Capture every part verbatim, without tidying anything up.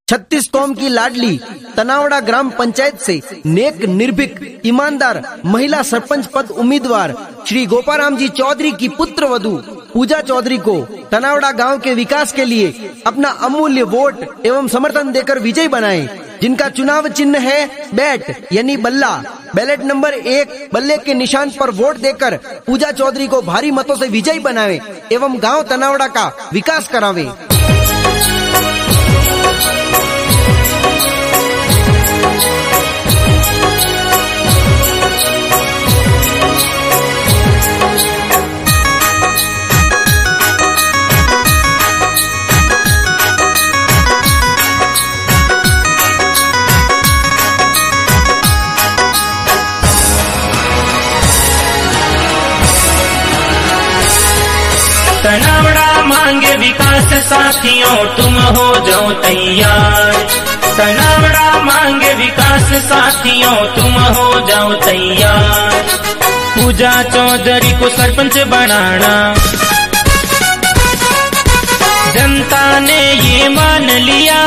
छत्तीस कौम की लाडली तनावड़ा ग्राम पंचायत से नेक, निर्भीक, ईमानदार महिला सरपंच पद उम्मीदवार श्री गोपाराम जी चौधरी की पुत्र वधू पूजा चौधरी को तनावड़ा गांव के विकास के लिए अपना अमूल्य वोट एवं समर्थन देकर विजयी बनाएं, जिनका चुनाव चिन्ह है बैट यानी बल्ला। बैलेट नंबर एक बल्ले के निशान पर वोट देकर पूजा चौधरी को भारी मतों से विजयी बनावे एवं गांव तनावड़ा का विकास करावे। तनावड़ा मांगे विकास साथियों तुम हो जाओ तैयार। तनावड़ा मांगे विकास साथियों तुम हो जाओ तैयार। पूजा चौधरी को सरपंच बनाना जनता ने ये मान लिया।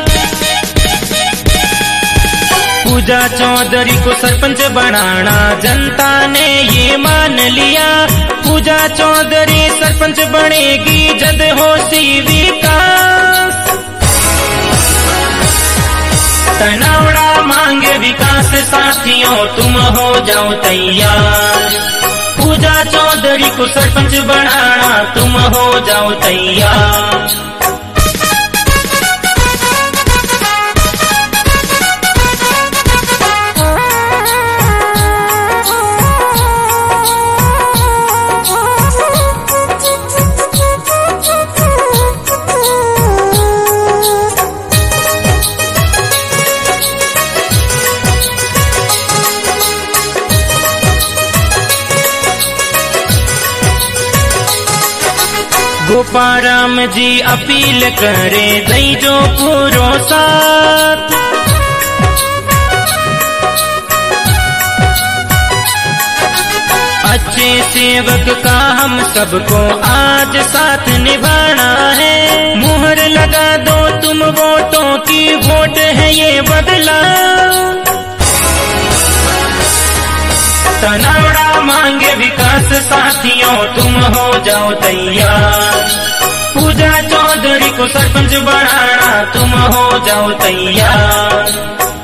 पूजा चौधरी को सरपंच बनाना जनता ने ये मान लिया। पूजा चौधरी सरपंच बनेगी जद हो सी विकास। तनावड़ा मांगे विकास साथियों तुम हो जाओ तैयार। पूजा चौधरी को सरपंच बनाना तुम हो जाओ तैयार। गोपाराम जी अपील करे दई जो पूरो साथ। अच्छे सेवक का हम सबको आज साथ निभाना है। मुहर लगा दो तुम वोटों की, वोट है ये बदला। तनावड़ा मांगे विकास साथियों तुम हो जाओ तैयार। पूजा चौधरी को सरपंच बनाना तुम हो जाओ तैयार।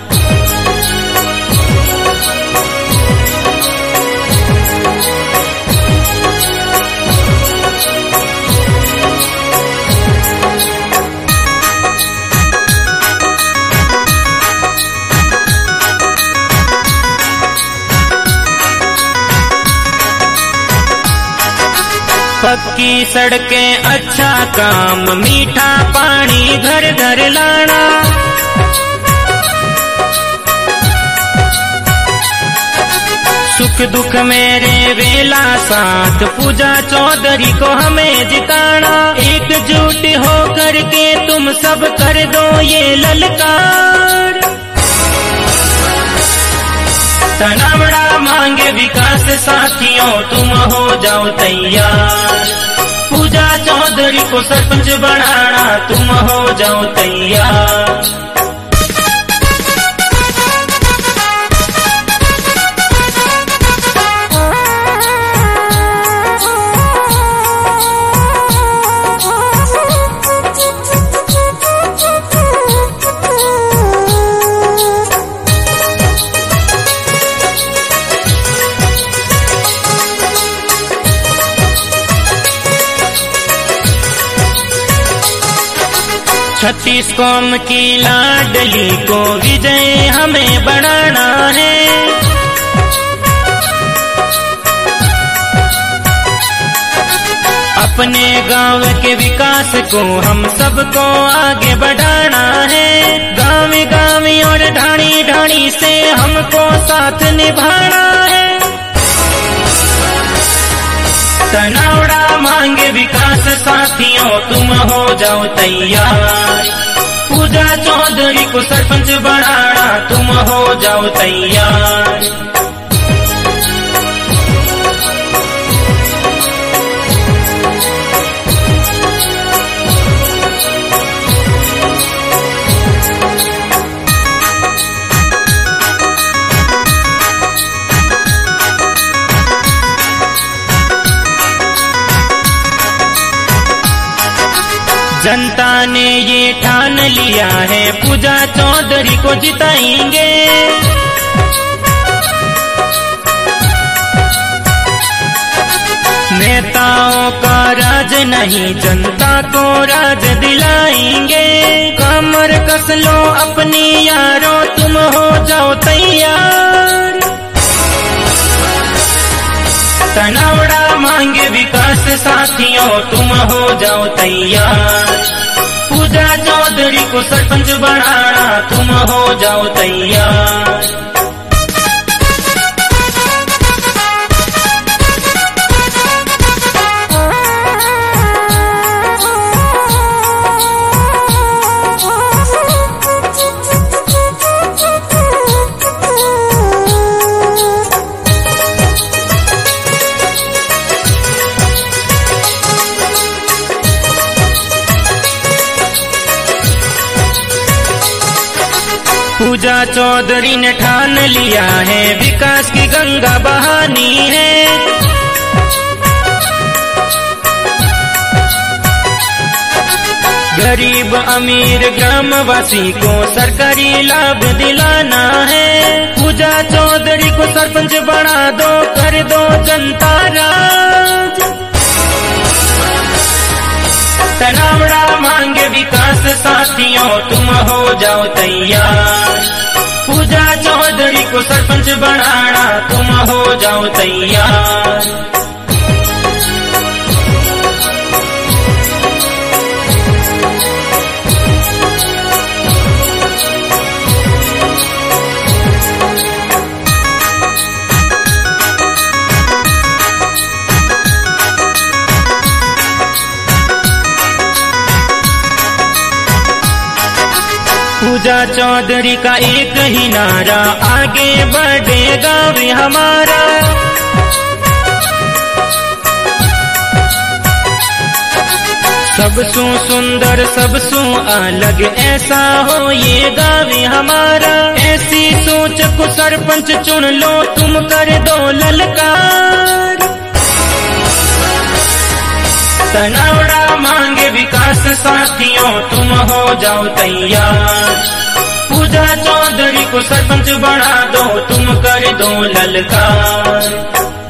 पक्की सड़कें, अच्छा काम, मीठा पानी घर घर लाना। सुख दुख मेरे वेला साथ पूजा चौधरी को हमें जिताना। एकजुट हो करके तुम सब कर दो ये ललकार। तनावड़ा मांगे विकास साथियों तुम हो जाओ तैयार। पूजा चौधरी को सरपंच बनाना तुम हो जाओ तैयार। छत्तीस कौम की लाडली को विजय हमें बनाना है। अपने गांव के विकास को हम सबको आगे बढ़ाना है। गांव गांव और ढाणी ढाणी से हमको साथ निभाना है। तनावड़ा मांगे विकास साथियों तुम हो जाओ तैयार। पूजा चौधरी को सरपंच बनाना तुम हो जाओ तैयार। ने ये ठान लिया है, पूजा चौधरी को जिताएंगे। नेताओं का राज नहीं, जनता को राज दिलाएंगे। कमर कस लो अपनी यारों, तुम हो जाओ तैयार। तनावड़ा मांगे विकास साथियों, तुम हो जाओ तैयार। पूजा चौधरी को सरपंच बनाना, तुम हो जाओ तैयार। पूजा चौधरी ने ठान लिया है, विकास की गंगा बहानी है। गरीब अमीर ग्रामवासी को सरकारी लाभ दिलाना है। पूजा चौधरी को सरपंच बना दो, कर दो जनता राज। तनावड़ा मांगे विकास साथियों, तुम हो जाओ तैयार। पूजा चौधरी को सरपंच बनाना, तुम हो जाओ तैयार। पूजा चौधरी का एक ही नारा, आगे बढ़ेगा वे हमारा। सबसु सुंदर सबसु अलग, ऐसा हो ये गावे हमारा। ऐसी सोच को सरपंच चुन लो, तुम कर दो ललकार। तनावड़ा मांगे विकास साथियों, तुम हो जाओ तैयार। पूजा चौधरी को सरपंच बना दो, तुम कर दो ललकार।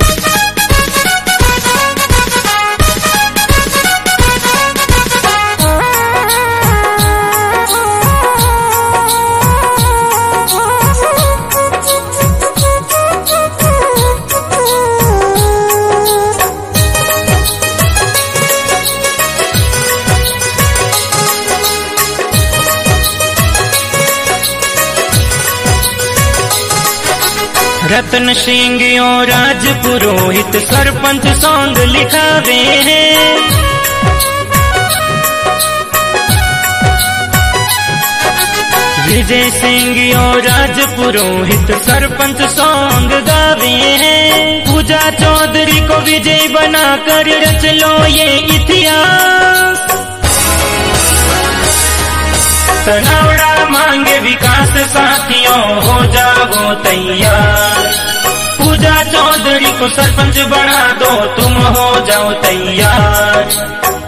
रतन सिंह और राज पुरोहित सरपंच सॉन्ग लिखावे हैं। विजय सिंह और राज पुरोहित सरपंच सॉन्ग गावे हैं। पूजा चौधरी को विजय बनाकर रच लो ये इतिहास। तनावड़ा मांगे विकास साथियों, हो जाओ तैयार। पूजा चौधरी को सरपंच बना दो, तुम हो जाओ तैयार।